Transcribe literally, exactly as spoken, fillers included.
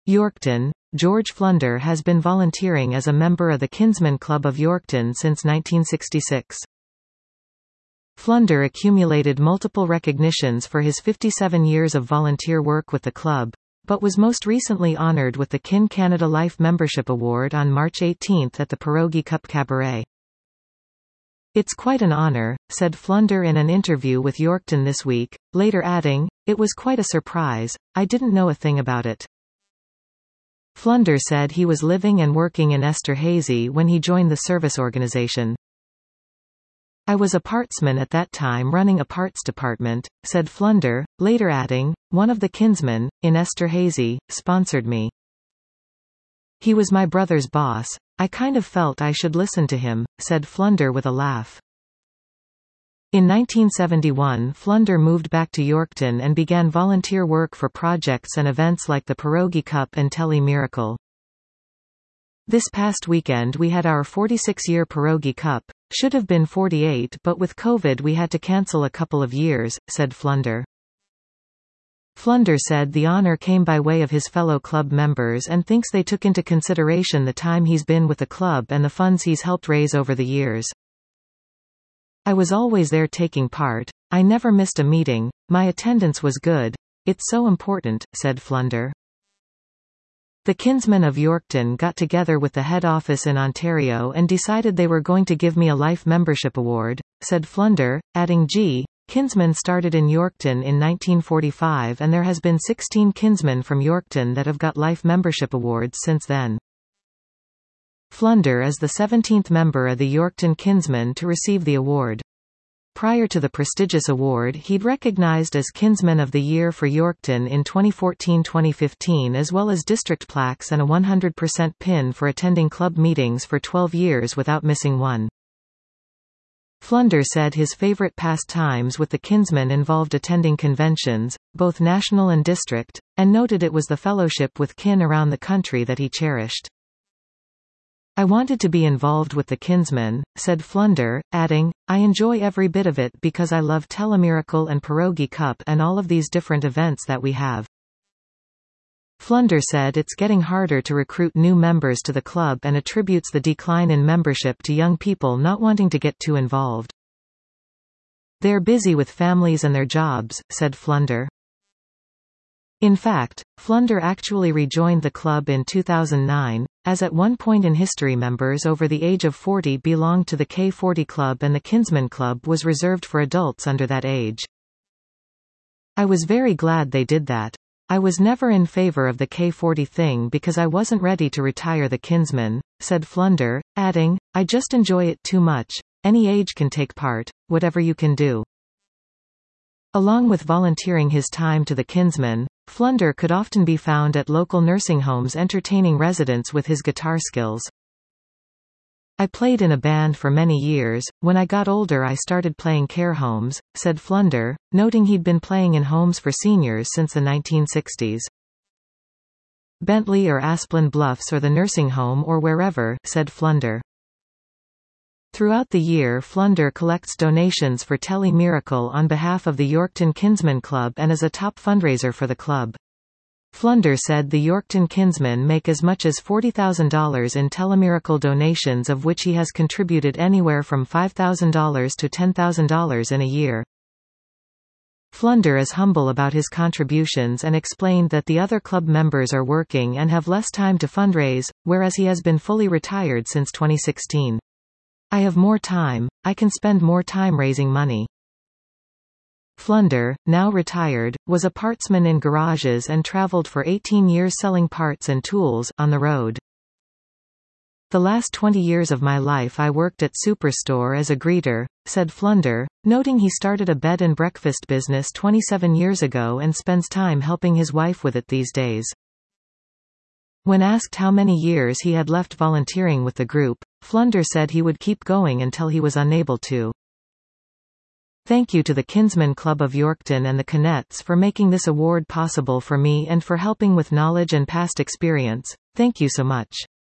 Yorkton. George Flunder has been volunteering as a member of the Kinsmen Club of Yorkton since nineteen sixty-six. Flunder accumulated multiple recognitions for his fifty-seven years of volunteer work with the club, but was most recently honoured with the Kin Canada Life Membership Award on March eighteenth at the Pierogi Cup Cabaret. "It's quite an honour," said Flunder in an interview with Yorkton this week, later adding, "It was quite a surprise, I didn't know a thing about it." Flunder said he was living and working in Esterhazy when he joined the service organisation. "I was a partsman at that time running a parts department," said Flunder, later adding, "One of the kinsmen, in Esterhazy, sponsored me. He was my brother's boss. I kind of felt I should listen to him," said Flunder with a laugh. In nineteen seventy-one, Flunder moved back to Yorkton and began volunteer work for projects and events like the Pierogi Cup and Telly Miracle. "This past weekend we had our forty-six-year Pierogi Cup. Should have been forty-eight, but with COVID we had to cancel a couple of years," said Flunder. Flunder said the honour came by way of his fellow club members and thinks they took into consideration the time he's been with the club and the funds he's helped raise over the years. "I was always there taking part. I never missed a meeting. My attendance was good. It's so important," said Flunder. The Kinsmen of Yorkton got together with the head office in Ontario and decided they were going to give me a life membership award, said Flunder, adding, "Gee, Kinsmen started in Yorkton in nineteen forty-five and there has been sixteen Kinsmen from Yorkton that have got life membership awards since then." Flunder is the seventeenth member of the Yorkton Kinsmen to receive the award. Prior to the prestigious award, he'd recognized as Kinsman of the Year for Yorkton in twenty fourteen twenty fifteen, as well as district plaques and a one hundred percent pin for attending club meetings for twelve years without missing one. Flunder said his favorite pastimes with the Kinsmen involved attending conventions, both national and district, and noted it was the fellowship with kin around the country that he cherished. "I wanted to be involved with the Kinsmen," said Flunder, adding, "I enjoy every bit of it because I love Telemiracle and Pierogi Cup and all of these different events that we have." Flunder said it's getting harder to recruit new members to the club and attributes the decline in membership to young people not wanting to get too involved. "They're busy with families and their jobs," said Flunder. In fact, Flunder actually rejoined the club in two thousand nine, as at one point in history members over the age of forty belonged to the K forty Club and the Kinsmen Club was reserved for adults under that age. "I was very glad they did that. I was never in favor of the K forty thing because I wasn't ready to retire the Kinsmen," said Flunder, adding, "I just enjoy it too much. Any age can take part, whatever you can do." Along with volunteering his time to the Kinsmen, Flunder could often be found at local nursing homes entertaining residents with his guitar skills. "I played in a band for many years. When I got older I started playing care homes," said Flunder, noting he'd been playing in homes for seniors since the nineteen sixties. "Bentley or Asplin Bluffs or the nursing home or wherever," said Flunder. Throughout the year, Flunder collects donations for Telly Miracle on behalf of the Yorkton Kinsmen Club and is a top fundraiser for the club. Flunder said the Yorkton Kinsmen make as much as forty thousand dollars in Telemiracle donations, of which he has contributed anywhere from five thousand dollars to ten thousand dollars in a year. Flunder is humble about his contributions and explained that the other club members are working and have less time to fundraise, whereas he has been fully retired since twenty sixteen. "I have more time, I can spend more time raising money." Flunder, now retired, was a partsman in garages and traveled for eighteen years selling parts and tools on the road. "The last twenty years of my life I worked at Superstore as a greeter," said Flunder, noting he started a bed and breakfast business twenty-seven years ago and spends time helping his wife with it these days. When asked how many years he had left volunteering with the group, Flunder said he would keep going until he was unable to. "Thank you to the Kinsmen Club of Yorkton and the Canettes for making this award possible for me and for helping with knowledge and past experience. Thank you so much.